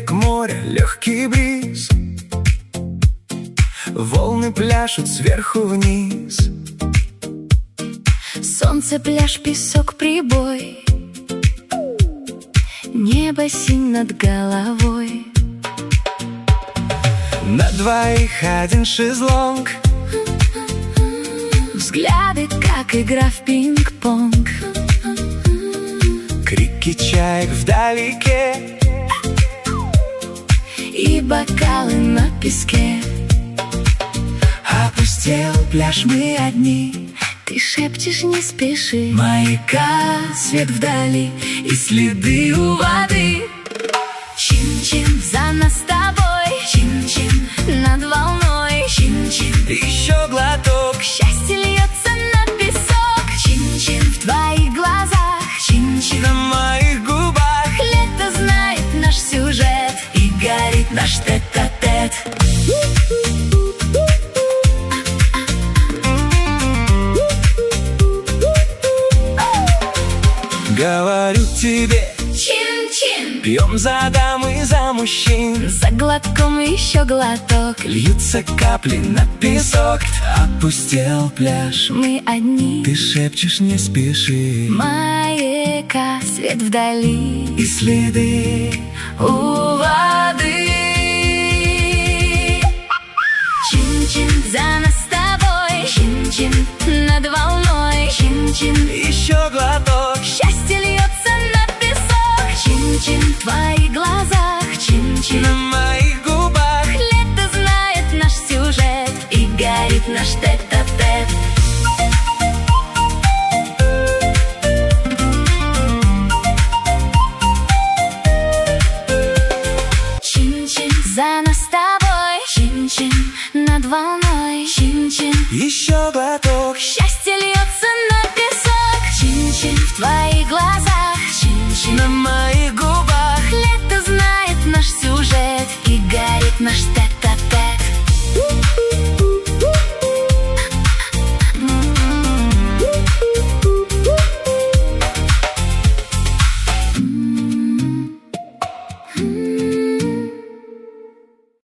берег моря, легкий бриз, волны пляшут сверху вниз. Солнце, пляж, песок, прибой, небо синь над головой. На двоих один шезлонг, взгляды, как игра в пинг-понг. крики чаек вдалеке И бокалы на песке. Опустел пляж, мы одни. Ты шепчешь, не спеши. Маяка свет вдали и следы у воды. Чин-чин, за нас с тобой. Чин-чин, над волной. Чин-чин, Еще глоток. счастье льется на песок. Чин-чин, в твоих глазах. Чин-чин, На моих губах лето знает наш сюжет. и горит наш тет-а-тет. Говорю тебе, Чин-чин, пьем за дам и за мужчин. за глотком еще глоток. Льются капли на песок. Опустел пляж, Мы одни. ты шепчешь, не спеши. Маяка, свет вдали. И следы У воды. Чин-чин, за нас с тобой. Чин-чин, над волной. Чин-чин, еще глоток. счастье льется на песок. Чин-чин, в твоих глазах. Чин-чин, На моих губах лето знает наш сюжет. И горит наш тет-а-тет. Чин-чин, за нас с тобой. Чин-чин, над волной. Чин-чин, еще глоток.